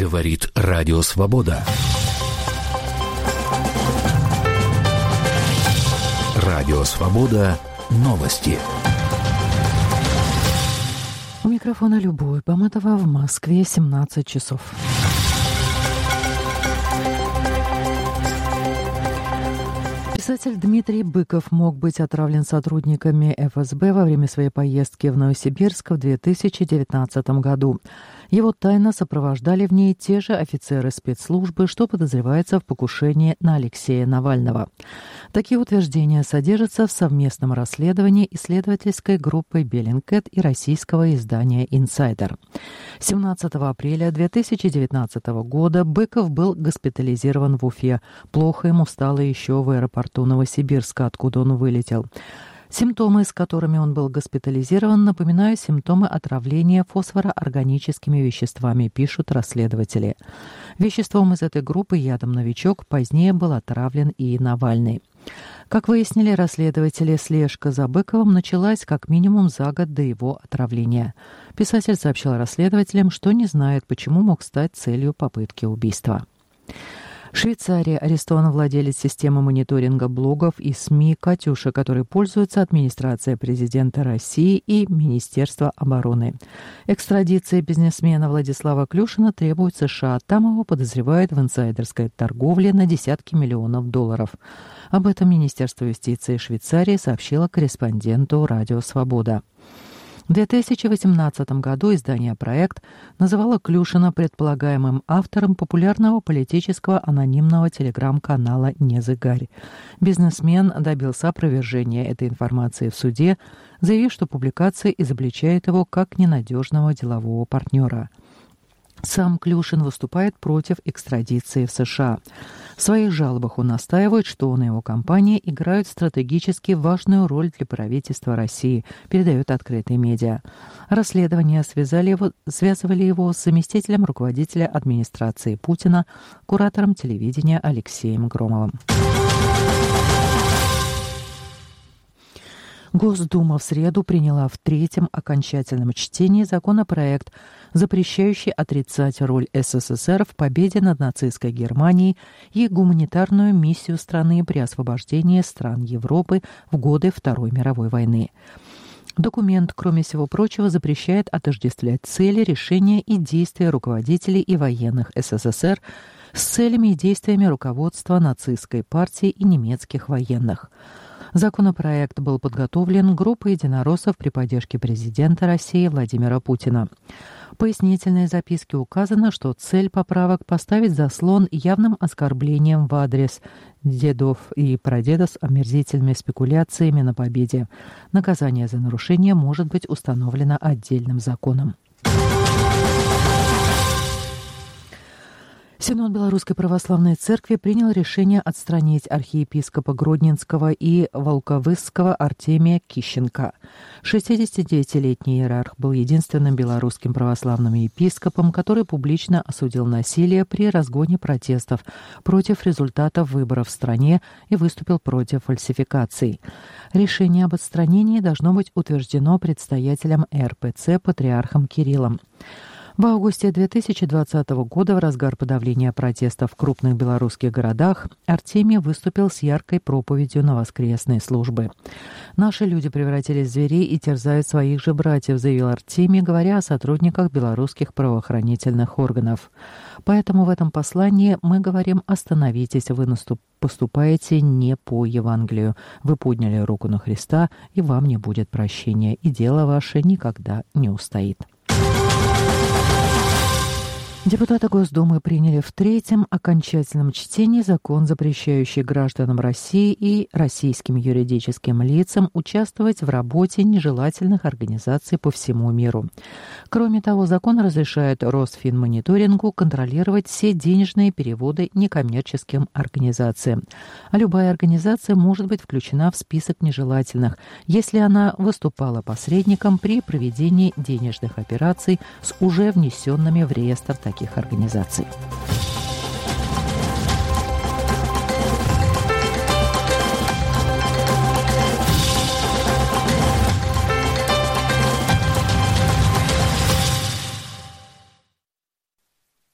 Говорит Радио Свобода. Радио Свобода. Новости. У микрофона Любовь Баматова, в Москве 17 часов. Писатель Дмитрий Быков мог быть отравлен сотрудниками ФСБ во время своей поездки в Новосибирск в 2019 году. Его тайно сопровождали в ней те же офицеры спецслужбы, что подозревается в покушении на Алексея Навального. Такие утверждения содержатся в совместном расследовании исследовательской группы Bellingcat и российского издания «Инсайдер». 17 апреля 2019 года Быков был госпитализирован в Уфе. Плохо ему стало еще в аэропорту Новосибирска, откуда он вылетел. Симптомы, с которыми он был госпитализирован, напоминают симптомы отравления фосфороорганическими веществами, пишут расследователи. Веществом из этой группы, ядом «Новичок», позднее был отравлен и Навальный. Как выяснили расследователи, слежка за Быковым началась как минимум за год до его отравления. Писатель сообщил расследователям, что не знает, почему мог стать целью попытки убийства. В Швейцарии арестован владелец системы мониторинга блогов и СМИ «Катюша», которой пользуется администрация президента России и Министерство обороны. Экстрадиция бизнесмена Владислава Клюшина требует США. Там его подозревают в инсайдерской торговле на десятки миллионов долларов. Об этом Министерство юстиции Швейцарии сообщило корреспонденту «Радио Свобода». В 2018 году издание «Проект» называло Клюшина предполагаемым автором популярного политического анонимного телеграм-канала «Незыгарь». Бизнесмен добился опровержения этой информации в суде, заявив, что публикация изобличает его как ненадежного делового партнера. Сам Клюшин выступает против экстрадиции в США. В своих жалобах он настаивает, что он и его компания играют стратегически важную роль для правительства России, передает открытые медиа. Расследования связывали его с заместителем руководителя администрации Путина, куратором телевидения Алексеем Громовым. Госдума в среду приняла в третьем окончательном чтении законопроект, запрещающий отрицать роль СССР в победе над нацистской Германией и гуманитарную миссию страны при освобождении стран Европы в годы Второй мировой войны. Документ, кроме всего прочего, запрещает отождествлять цели, решения и действия руководителей и военных СССР с целями и действиями руководства нацистской партии и немецких военных. Законопроект был подготовлен группой единороссов при поддержке президента России Владимира Путина. В пояснительной записке указано, что цель поправок поставить заслон явным оскорблением в адрес дедов и прадедов с омерзительными спекуляциями на победе. Наказание за нарушение может быть установлено отдельным законом. Синод Белорусской Православной Церкви принял решение отстранить архиепископа Гродненского и Волковысского Артемия Кищенка. 69-летний иерарх был единственным белорусским православным епископом, который публично осудил насилие при разгоне протестов против результатов выборов в стране и выступил против фальсификаций. Решение об отстранении должно быть утверждено предстоятелем РПЦ патриархом Кириллом. В августе 2020 года, в разгар подавления протестов в крупных белорусских городах, Артемий выступил с яркой проповедью на воскресные службы. «Наши люди превратились в зверей и терзают своих же братьев», заявил Артемий, говоря о сотрудниках белорусских правоохранительных органов. Поэтому в этом послании мы говорим: остановитесь, вы поступаете не по Евангелию. Вы подняли руку на Христа, и вам не будет прощения, и дело ваше никогда не устоит. Депутаты Госдумы приняли в третьем окончательном чтении закон, запрещающий гражданам России и российским юридическим лицам участвовать в работе нежелательных организаций по всему миру. Кроме того, закон разрешает Росфинмониторингу контролировать все денежные переводы некоммерческим организациям. А любая организация может быть включена в список нежелательных, если она выступала посредником при проведении денежных операций с уже внесенными в реестр таких организаций.